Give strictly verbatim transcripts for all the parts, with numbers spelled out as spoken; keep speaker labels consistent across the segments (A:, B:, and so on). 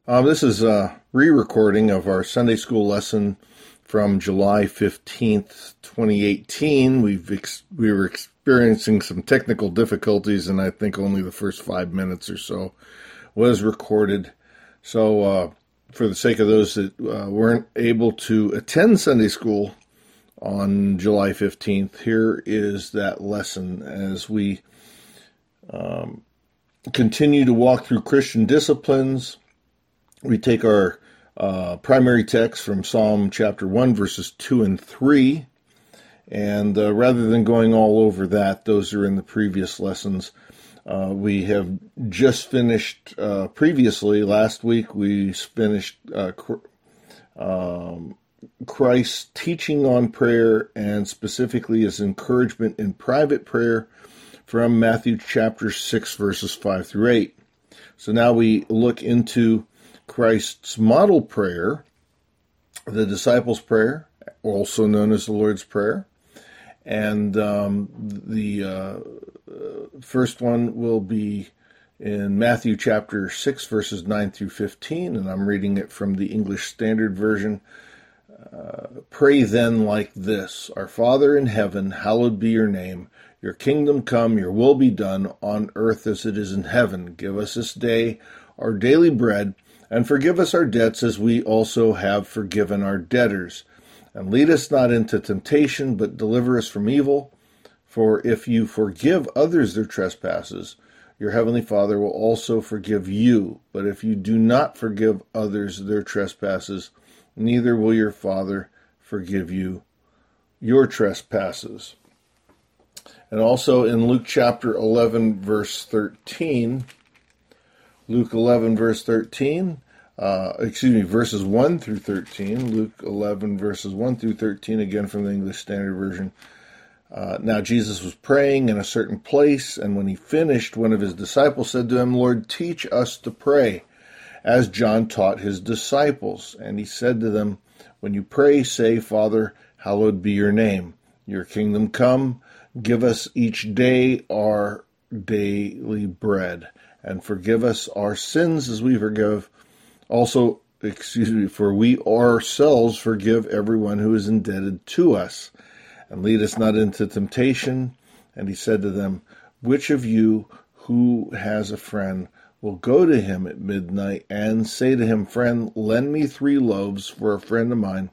A: Um, this is a re-recording of our Sunday school lesson from July fifteenth, twenty eighteen. We've ex- we were experiencing some technical difficulties, and I think only the first five minutes or so was recorded. So uh, for the sake of those that uh, weren't able to attend Sunday school on July fifteenth, here is that lesson as we um, continue to walk through Christian disciplines. We take our uh, primary text from Psalm chapter one, verses two and three, and uh, rather than going all over that, those are in the previous lessons. Uh, we have just finished, uh, previously, last week, we finished uh, um, Christ's teaching on prayer, and specifically his encouragement in private prayer from Matthew chapter six, verses five through eight. So now we look into Christ's model prayer, the disciples' prayer, also known as the Lord's Prayer. And um, the uh, first one will be in Matthew chapter six, verses nine through fifteen, and I'm reading it from the English Standard Version. Uh, Pray then like this: Our Father in heaven, hallowed be your name. Your kingdom come, your will be done, on earth as it is in heaven. Give us this day our daily bread, and forgive us our debts as we also have forgiven our debtors. And lead us not into temptation, but deliver us from evil. For if you forgive others their trespasses, your heavenly Father will also forgive you. But if you do not forgive others their trespasses, neither will your Father forgive you your trespasses. And also in Luke chapter eleven, verse thirteen, Luke eleven, verse thirteen, uh, excuse me, verses one through thirteen, Luke eleven, verses one through thirteen, again from the English Standard Version. Uh, now Jesus was praying in a certain place, and when he finished, one of his disciples said to him, Lord, teach us to pray, as John taught his disciples. And he said to them, when you pray, say, Father, hallowed be your name. Your kingdom come. Give us each day our daily bread, and forgive us our sins as we forgive also, excuse me, for we ourselves forgive everyone who is indebted to us. And lead us not into temptation. And he said to them, which of you who has a friend will go to him at midnight and say to him, friend, lend me three loaves, for a friend of mine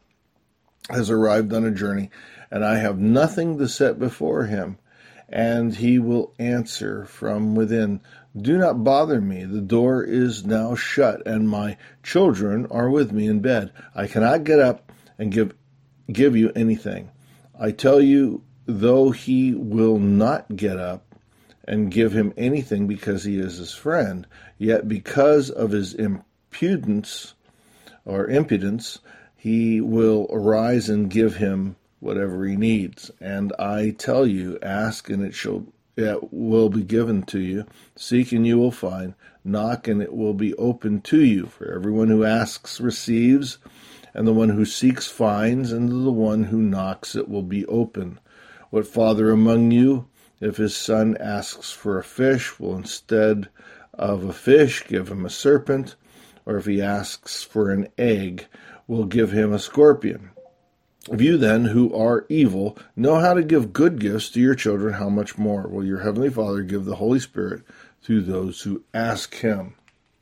A: has arrived on a journey, and I have nothing to set before him. And he will answer from within, do not bother me. The door is now shut, and my children are with me in bed. I cannot get up and give give you anything. I tell you, though he will not get up and give him anything because he is his friend, yet because of his impudence or impudence, he will arise and give him whatever he needs. And I tell you, ask and it shall it will be given to you. Seek and you will find. Knock and it will be opened to you. For everyone who asks receives, and the one who seeks finds, and to the one who knocks it will be open. What father among you, if his son asks for a fish, will instead of a fish give him a serpent? Or if he asks for an egg, will give him a scorpion? If you then, who are evil, know how to give good gifts to your children, how much more will your heavenly Father give the Holy Spirit to those who ask him?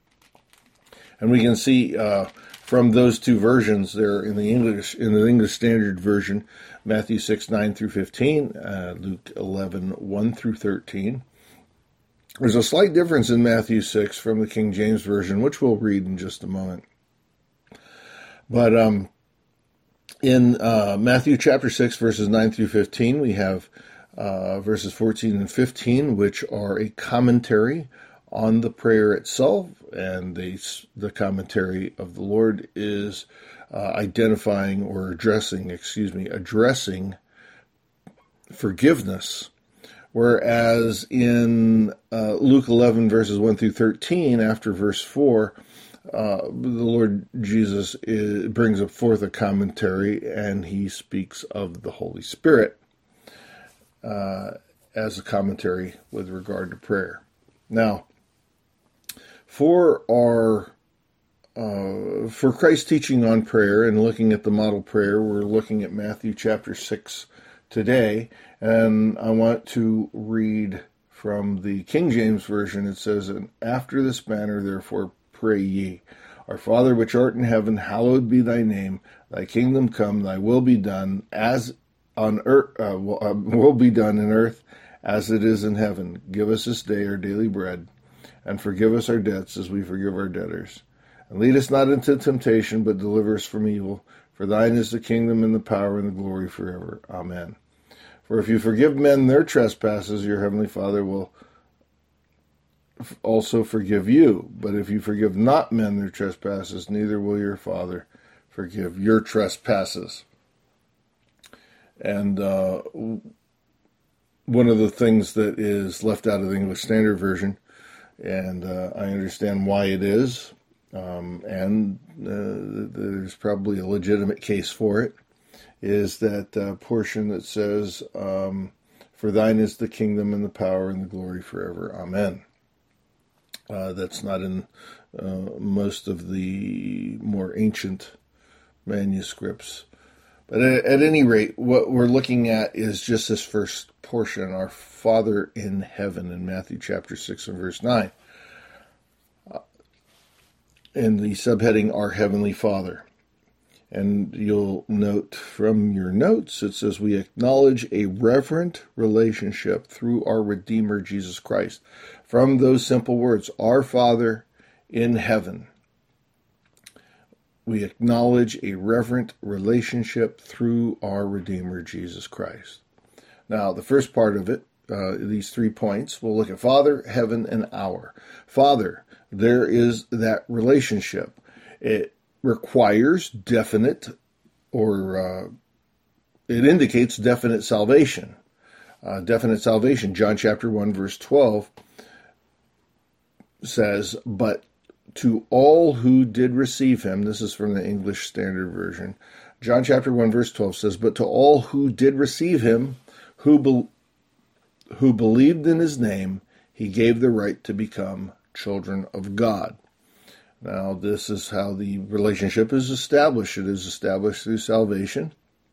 A: And we can see uh, from those two versions there in the English in the English Standard Version, Matthew six, nine through fifteen, uh, Luke eleven, one through thirteen. There's a slight difference in Matthew six from the King James Version, which we'll read in just a moment. But um, in uh, Matthew chapter six, verses nine through fifteen, we have uh, verses fourteen and fifteen, which are a commentary on the prayer itself, and the, the commentary of the Lord is uh, identifying or addressing, excuse me, addressing forgiveness. Whereas in uh, Luke eleven, verses one through thirteen, after verse four, uh, the Lord Jesus is, brings forth a commentary, and he speaks of the Holy Spirit uh, as a commentary with regard to prayer. Now, for our uh, for Christ's teaching on prayer and looking at the model prayer, we're looking at Matthew chapter six today, and I want to read from the King James Version. It says, "And after this manner, therefore, pray ye, Our Father which art in heaven, hallowed be thy name. Thy kingdom come, thy will be done, as on earth, uh, will, uh, will be done in earth as it is in heaven. Give us this day our daily bread, and forgive us our debts as we forgive our debtors. And lead us not into temptation, but deliver us from evil. For thine is the kingdom and the power and the glory forever. Amen. For if you forgive men their trespasses, your heavenly Father will also forgive you. But if you forgive not men their trespasses, neither will your Father forgive your trespasses." And uh, one of the things that is left out of the English Standard Version, and uh, I understand why it is, um, and uh, there's probably a legitimate case for it, is that uh, portion that says, um, "For thine is the kingdom and the power and the glory forever. Amen." Uh, that's not in uh, most of the more ancient manuscripts. But at, at any rate, what we're looking at is just this first portion, "Our Father in heaven," in Matthew chapter six and verse nine. Uh, in the subheading, "Our Heavenly Father." And you'll note from your notes, it says, "We acknowledge a reverent relationship through our Redeemer, Jesus Christ." From those simple words, "Our Father in heaven," we acknowledge a reverent relationship through our Redeemer, Jesus Christ. Now, the first part of it, uh, these three points, we'll look at Father, heaven, and our. Father, there is that relationship. It requires definite, or uh, it indicates definite salvation. Uh, definite salvation. John chapter one, verse twelve says, "But to all who did receive him," this is from the English Standard Version. John chapter one, verse twelve says, "But to all who did receive him, who, be- who believed in his name, he gave the right to become children of God." Now, this is how the relationship is established. It is established through salvation.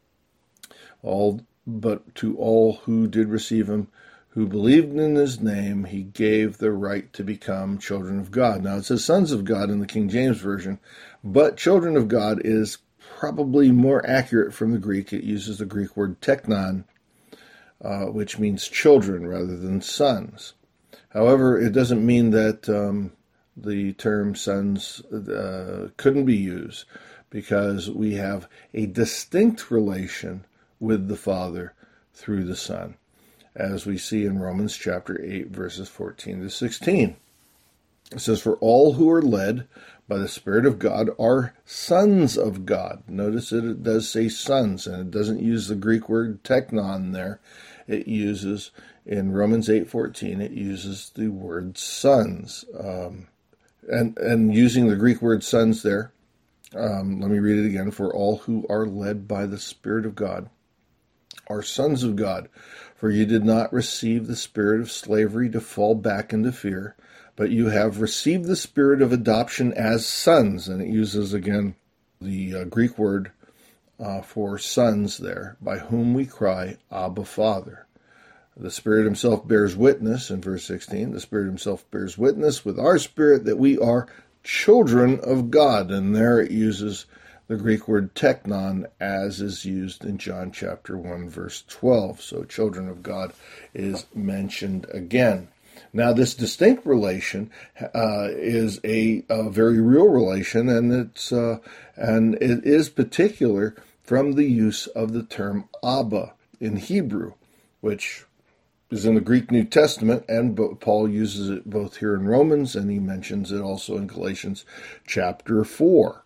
A: All, but to all who did receive him, who believed in his name, he gave the right to become children of God. Now, it says sons of God in the King James Version, but children of God is probably more accurate from the Greek. It uses the Greek word teknon, uh, which means children rather than sons. However, it doesn't mean that um, the term sons uh, couldn't be used, because we have a distinct relation with the Father through the Son, as we see in Romans chapter eight, verses fourteen to sixteen. It says, "For all who are led by the Spirit of God are sons of God." Notice that it does say sons, and it doesn't use the Greek word teknon there. It uses, in Romans eight fourteen, it uses the word sons. Um, and, and using the Greek word sons there, um, let me read it again. "For all who are led by the Spirit of God are sons of God. For you did not receive the spirit of slavery to fall back into fear, but you have received the spirit of adoption as sons." And it uses again the uh, Greek word uh, for sons there, "by whom we cry, Abba, Father." The Spirit himself bears witness, in verse sixteen, the Spirit himself bears witness with our spirit that we are children of God. And there it uses the Greek word teknon, as is used in John chapter one, verse twelve. So children of God is mentioned again. Now, this distinct relation uh, is a, a very real relation, and it's uh, and it is particular from the use of the term Abba in Hebrew, which is in the Greek New Testament, and Paul uses it both here in Romans, and he mentions it also in Galatians chapter four.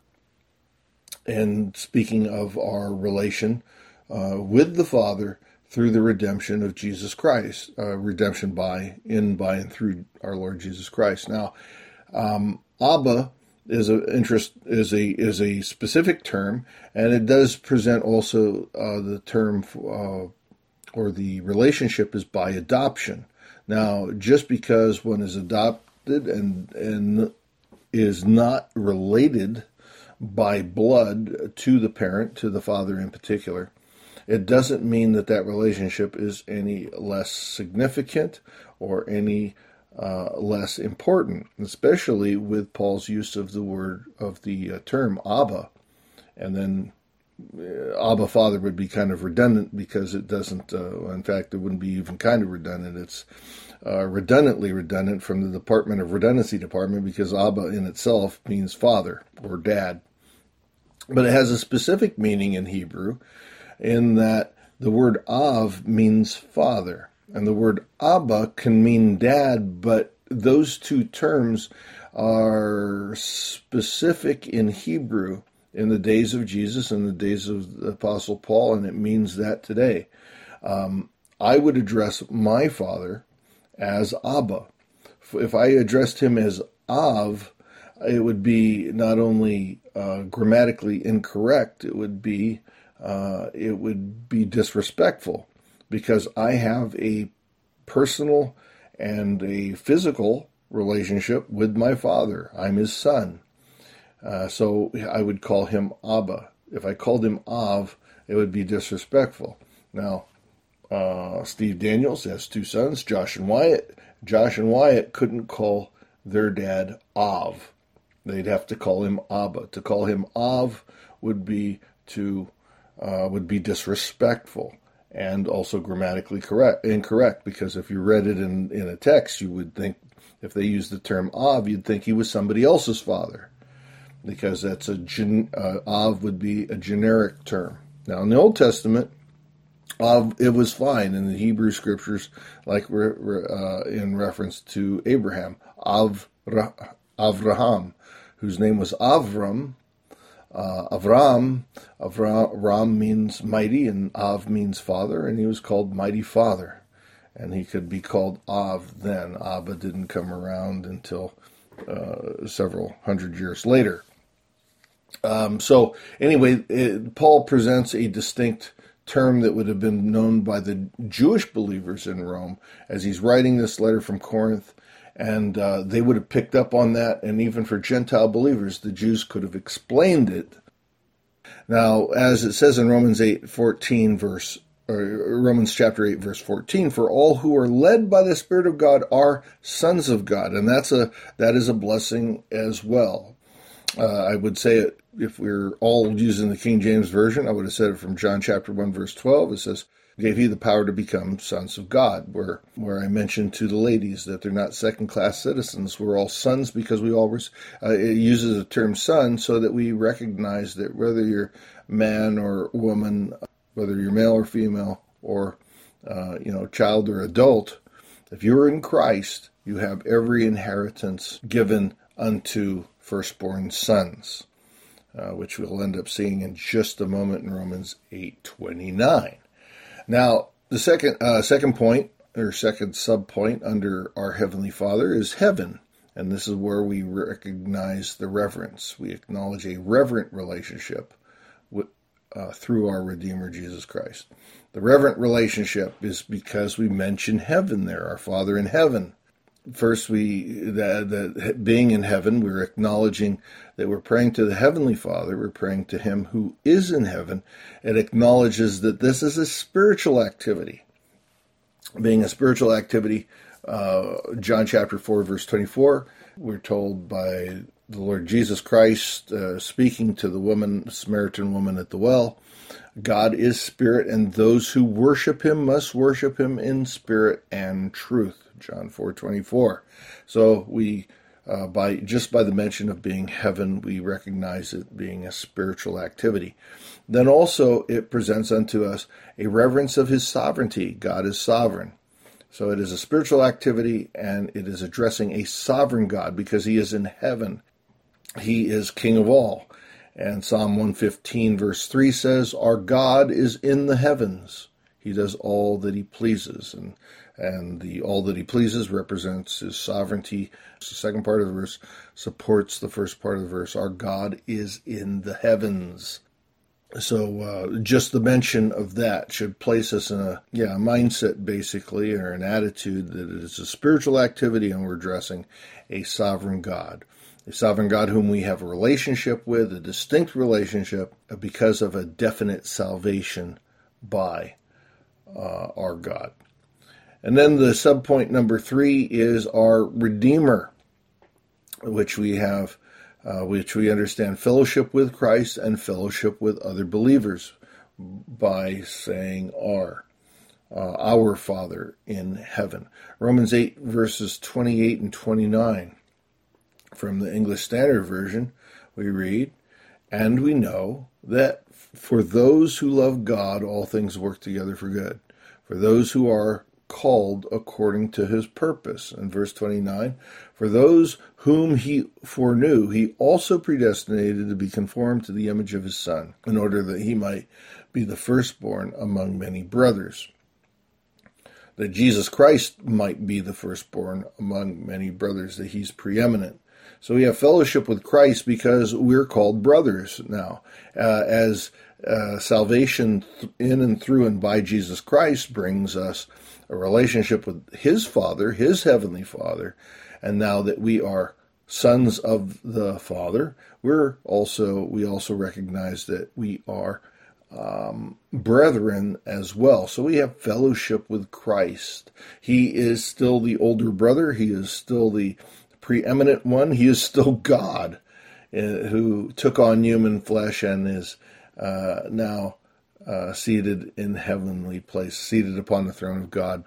A: And speaking of our relation uh, with the Father through the redemption of Jesus Christ, uh, redemption by, in, by, and through our Lord Jesus Christ. Now, um, Abba is a interest is a is a specific term, and it does present also uh, the term uh, or the relationship is by adoption. Now, just because one is adopted and and is not related by blood to the parent, to the father in particular, it doesn't mean that that relationship is any less significant or any uh, less important, especially with Paul's use of the word, of the uh, term Abba. And then uh, Abba Father would be kind of redundant because it doesn't, uh, in fact, it wouldn't be even kind of redundant. It's uh, redundantly redundant from the Department of Redundancy Department, because Abba in itself means father or dad. But it has a specific meaning in Hebrew, in that the word Av means father, and the word Abba can mean dad, but those two terms are specific in Hebrew in the days of Jesus and the days of the Apostle Paul, and it means that today. Um, I would address my father as Abba. If I addressed him as Av, it would be not only uh, grammatically incorrect, it would be Uh, it would be disrespectful, because I have a personal and a physical relationship with my father. I'm his son. Uh, so I would call him Abba. If I called him Av, it would be disrespectful. Now, uh, Steve Daniels has two sons, Josh and Wyatt. Josh and Wyatt couldn't call their dad Av. They'd have to call him Abba. To call him Av would be to Uh, would be disrespectful and also grammatically correct, incorrect, because if you read it in, in a text, you would think, if they used the term Av, you'd think he was somebody else's father, because that's a gen, uh, Av would be a generic term. Now, in the Old Testament, Av, it was fine in the Hebrew scriptures, like re, re, uh, in reference to Abraham, Avra, Avraham, whose name was Avram. Uh, Avram, Avram means mighty, and Av means father, and he was called Mighty Father. And he could be called Av then. Abba didn't come around until uh, several hundred years later. Um, so anyway, it, Paul presents a distinct term that would have been known by the Jewish believers in Rome as he's writing this letter from Corinth. And uh, they would have picked up on that, and even for Gentile believers, the Jews could have explained it. Now, as it says in Romans eight fourteen, verse or Romans chapter eight, verse fourteen, for all who are led by the Spirit of God are sons of God, and that's a that is a blessing as well. Uh, I would say it if we we're all using the King James version. I would have said it from John chapter one, verse twelve. It says, gave you the power to become sons of God, where where I mentioned to the ladies that they're not second-class citizens. We're all sons because we always, uh, it uses the term son so that we recognize that whether you're man or woman, whether you're male or female, or, uh, you know, child or adult, if you're in Christ, you have every inheritance given unto firstborn sons, uh, which we'll end up seeing in just a moment in Romans eight twenty-nine. Now, the second uh, second point, or second sub-point under our Heavenly Father is heaven. And this is where we recognize the reverence. We acknowledge a reverent relationship with, uh, through our Redeemer, Jesus Christ. The reverent relationship is because we mention heaven there, our Father in heaven. First, we the, the being in heaven, we're acknowledging that we're praying to the Heavenly Father. We're praying to Him who is in heaven. It acknowledges that this is a spiritual activity. Being a spiritual activity, uh, John chapter four, verse twenty-four, we're told by the Lord Jesus Christ uh, speaking to the woman, the Samaritan woman at the well, God is spirit, and those who worship Him must worship Him in spirit and truth. John four twenty-four. So we, uh, by just by the mention of being heaven, we recognize it being a spiritual activity. Then also it presents unto us a reverence of His sovereignty. God is sovereign. So it is a spiritual activity, and it is addressing a sovereign God because He is in heaven. He is King of all. And Psalm one fifteen verse three says, our God is in the heavens. He does all that He pleases. And And the all that He pleases represents His sovereignty. The second part of the verse supports the first part of the verse. Our God is in the heavens. So uh, just the mention of that should place us in a yeah a mindset, basically, or an attitude that it is a spiritual activity and we're addressing a sovereign God. A sovereign God whom we have a relationship with, a distinct relationship, because of a definite salvation by uh, our God. And then the subpoint number three is our Redeemer, which we have, uh, which we understand fellowship with Christ and fellowship with other believers by saying our, uh, our Father in heaven. Romans eight, verses twenty-eight and twenty-nine. From the English Standard Version, we read, "And we know that for those who love God, all things work together for good, for those who are called according to his purpose." And verse twenty-nine, "For those whom he foreknew, he also predestinated to be conformed to the image of his Son, in order that he might be the firstborn among many brothers." That Jesus Christ might be the firstborn among many brothers, that he's preeminent. So we have fellowship with Christ because we're called brothers now. Uh, as uh, salvation in and through and by Jesus Christ brings us a relationship with his Father, his heavenly Father, and now that we are sons of the Father, we're also we also recognize that we are um, brethren as well. So we have fellowship with Christ. He is still the older brother. He is still the preeminent one. He is still God, uh, who took on human flesh and is uh, now uh, seated in heavenly place, seated upon the throne of God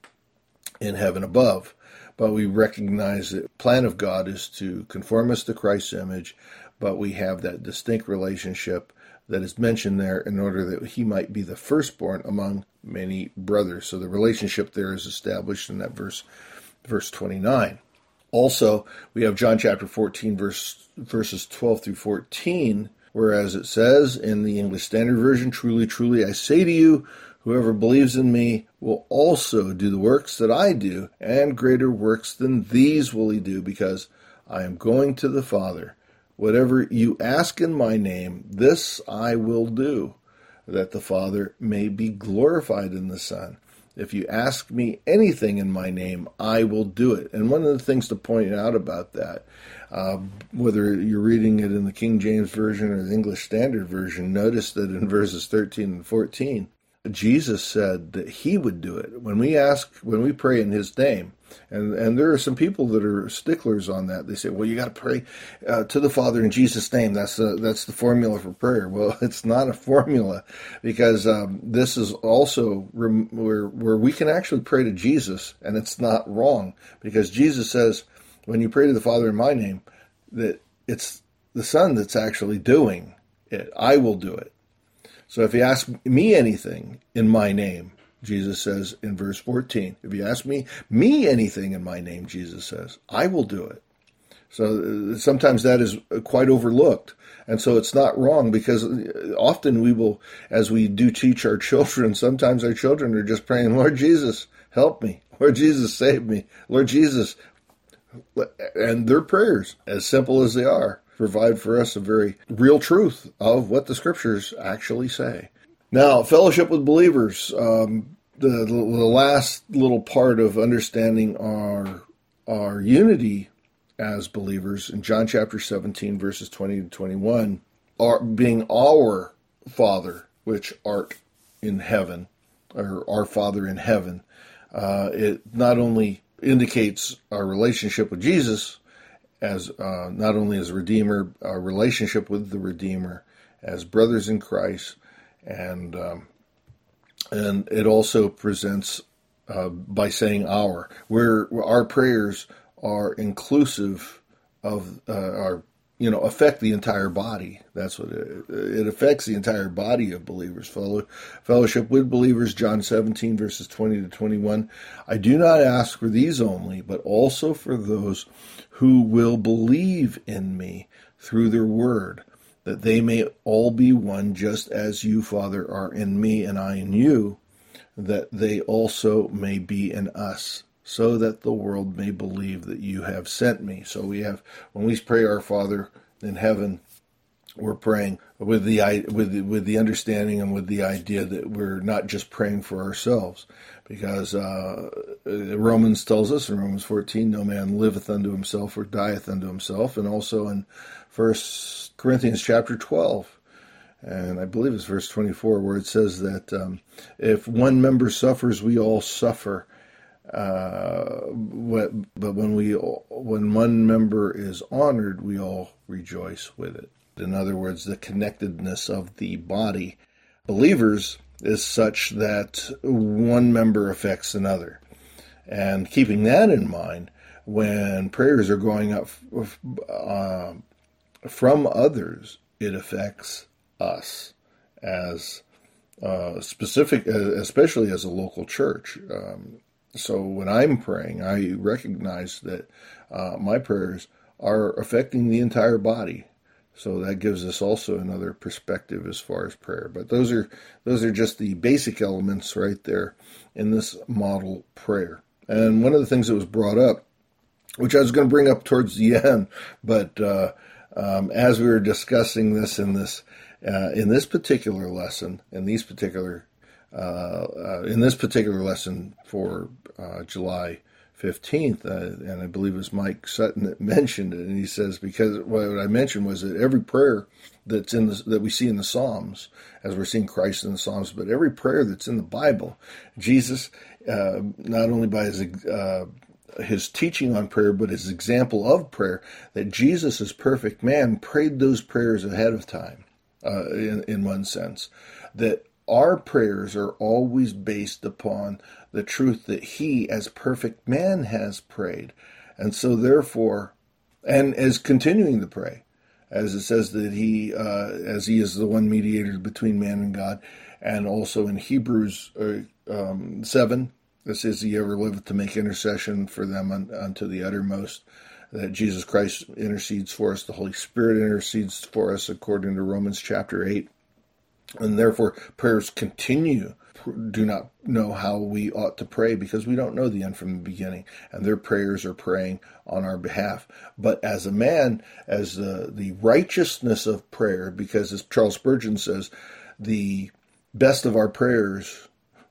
A: in heaven above. But we recognize that the plan of God is to conform us to Christ's image, but we have that distinct relationship that is mentioned there in order that he might be the firstborn among many brothers. So the relationship there is established in that verse, verse twenty-nine. Also, we have John chapter fourteen, verse, verses twelve through fourteen, whereas it says in the English Standard Version, "Truly, truly, I say to you, whoever believes in me will also do the works that I do, and greater works than these will he do, because I am going to the Father. Whatever you ask in my name, this I will do, that the Father may be glorified in the Son. If you ask me anything in my name, I will do it." And one of the things to point out about that, uh, whether you're reading it in the King James Version or the English Standard Version, notice that in verses thirteen and fourteen, Jesus said that he would do it. When we ask, when we pray in his name, and, and there are some people that are sticklers on that. They say, well, you got to pray uh, to the Father in Jesus' name. That's the, that's the formula for prayer. Well, it's not a formula, because um, this is also rem- where, where we can actually pray to Jesus, and it's not wrong, because Jesus says, when you pray to the Father in my name, that it's the Son that's actually doing it. I will do it. So if you ask me anything in my name, Jesus says in verse fourteen, if you ask me, me anything in my name, Jesus says, I will do it. So sometimes that is quite overlooked. And so it's not wrong, because often we will, as we do teach our children, sometimes our children are just praying, Lord Jesus, help me. Lord Jesus, save me. Lord Jesus. And their prayers, as simple as they are, provide for us a very real truth of what the Scriptures actually say. Now, fellowship with believers, um, the, the, the last little part of understanding our, our unity as believers in John chapter seventeen, verses twenty to twenty-one, are being our Father, which art in heaven, or our Father in heaven. Uh, it not only indicates our relationship with Jesus, as uh, not only as Redeemer, our relationship with the Redeemer, as brothers in Christ, and um, and it also presents uh, by saying our, where our prayers are inclusive of uh, our, you know, affect the entire body. That's what it, it affects the entire body of believers. Fellow, fellowship with believers, John seventeen, verses twenty to twenty-one. I do not ask for these only, but also for those who will believe in me through their word, that they may all be one, just as you, Father, are in me and I in you, that they also may be in us, so that the world may believe that you have sent me. So we have, when we pray our Father in heaven, we're praying with the with the, with the understanding and with the idea that we're not just praying for ourselves, because uh, Romans tells us in Romans fourteen, no man liveth unto himself or dieth unto himself, and also in First Corinthians chapter twelve, and I believe it's verse twenty-four, where it says that um, if one member suffers, we all suffer. Uh, but when we when one member is honored, we all rejoice with it. In other words, the connectedness of the body, believers, is such that one member affects another. And keeping that in mind, when prayers are going up uh, from others, it affects us as uh, specific, especially as a local church. Um, so when I'm praying, I recognize that uh, my prayers are affecting the entire body. So that gives us also another perspective as far as prayer. But those are those are just the basic elements right there in this model prayer. And one of the things that was brought up, which I was going to bring up towards the end, but uh, um, as we were discussing this in this uh, in this particular lesson, in these particular uh, uh, in this particular lesson for uh, July fifteenth, uh, and I believe it was Mike Sutton that mentioned it, and he says, because what I mentioned was that every prayer that's in the, that we see in the Psalms, as we're seeing Christ in the Psalms, but every prayer that's in the Bible, Jesus, uh, not only by his uh, his teaching on prayer, but his example of prayer, that Jesus, as perfect man, prayed those prayers ahead of time, uh, in, in one sense, that our prayers are always based upon the truth that he, as perfect man, has prayed. And so therefore, and as continuing to pray, as it says that he, uh, as he is the one mediator between man and God, and also in Hebrews uh, um, seven, it says he ever liveth to make intercession for them un, unto the uttermost, that Jesus Christ intercedes for us, the Holy Spirit intercedes for us, according to Romans chapter eight. And therefore, prayers continue. Do not know how we ought to pray because we don't know the end from the beginning. And their prayers are praying on our behalf. But as a man, as the, the righteousness of prayer, because as Charles Spurgeon says, the best of our prayers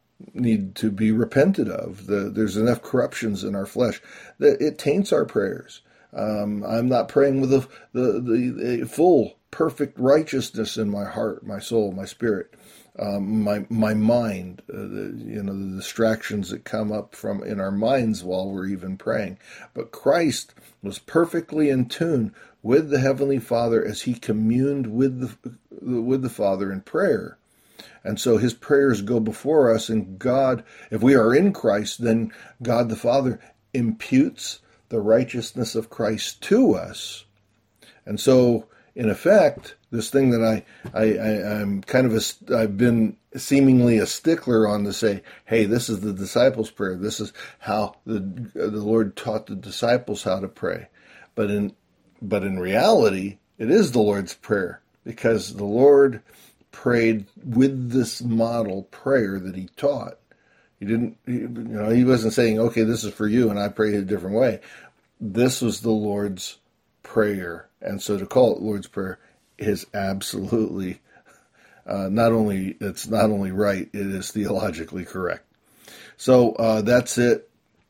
A: need to be repented of. The, there's enough corruptions in our flesh that it taints our prayers. Um, I'm not praying with the, the, the, the full perfect righteousness in my heart, my soul, my spirit, um, my my mind, uh, the, you know, the distractions that come up from in our minds while we're even praying. But Christ was perfectly in tune with the Heavenly Father as he communed with the with the Father in prayer. And so his prayers go before us, and God, if we are in Christ, then God the Father imputes the righteousness of Christ to us. And so, in effect, this thing that I, I, I, I'm kind of a, I've been seemingly a stickler on to say, hey, this is the disciples' prayer. This is how the the Lord taught the disciples how to pray. But in but in reality, it is the Lord's prayer, because the Lord prayed with this model prayer that he taught. He didn't, you know, he wasn't saying, okay, this is for you, and I pray a different way. This was the Lord's prayer. And so to call it Lord's Prayer is absolutely uh, not only, it's not only right, it is theologically correct. So uh, that's it